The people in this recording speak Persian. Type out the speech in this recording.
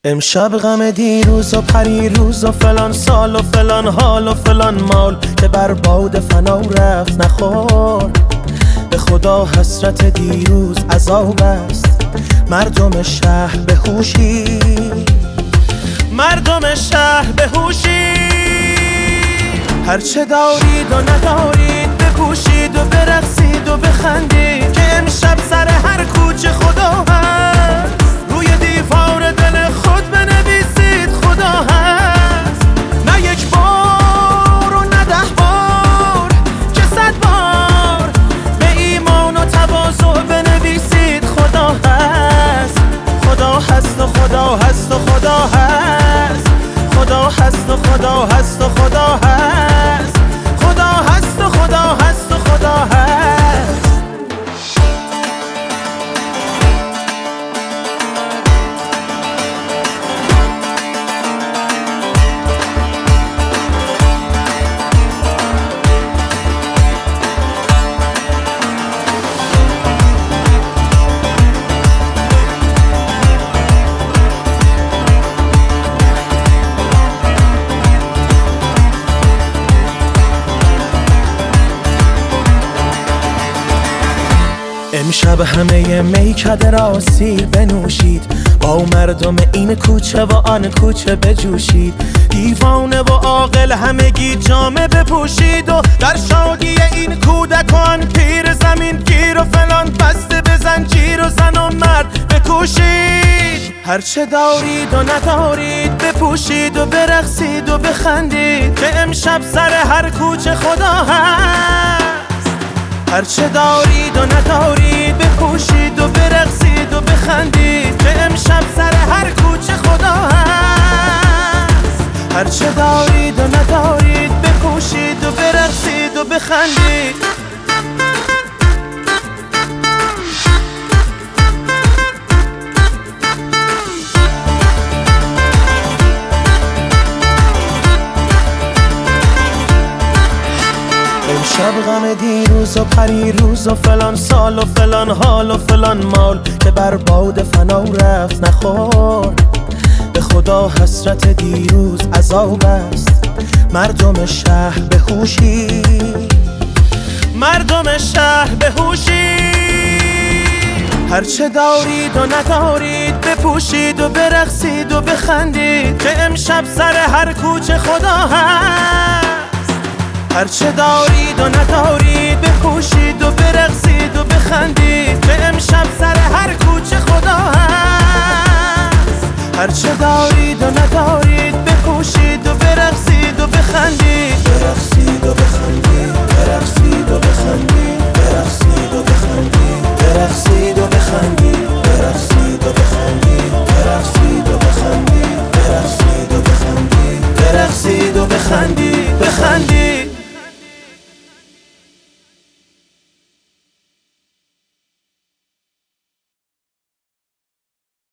امشب غم دیروز و پریروز و فلان سال و فلان حال و فلان مال که بر باد فنا رفت نخورد. به خدا حسرت دیروز عذاب است. مردم شهر به هوشی، مردم شهر به هوشی. هرچه دارید و ندارید بپوشید و برقصید و بخندید که امشب سر هر کوچه خدا هست. روی دیوار دل خود بنویسید خدا هست. نه یک بار و نه 10 بار که 100 بار به ایمان و تواضع بنویسید خدا هست. خدا هست و خدا هست و خدا هست. خدا هست و خدا هست و خدا هست. خدا هست و خدا هست و خدا هست. امشب همه میکده را سیر بنوشید، با مردم این کوچه و آن کوچه بجوشید. دیوانه و عاقل همگی جامه بپوشید و در شادی این کودک و آن پیر زمین گیر و فلان بسته به زنجیر و زن و مرد بکوشید. هرچه دارید و ندارید بپوشید و برقصید و بخندید که امشب سر هر کوچه خدا هست. هرچه دارید و ندارید بپوشید و برقصید و بخندید که امشب سر هر کوچه خدا هست. هرچه دارید و ندارید بپوشید و برقصید و بخندید. امشب غم دیروز و پریروز و فلان سال و فلان حال و فلان مال که بر باد فنا رفت نخورد. به خدا حسرت دیروز عذاب است. مردم شهر به هوشی، مردم شهر به هوشی. هرچه دارید و ندارید بپوشید و برقصید و بخندید که امشب سر هر کوچه خدا هست. هرچه دارید و ندارید بپوشید و برقصید و بخندید که امشب سر هر کوچه خدا هست. هرچه دارید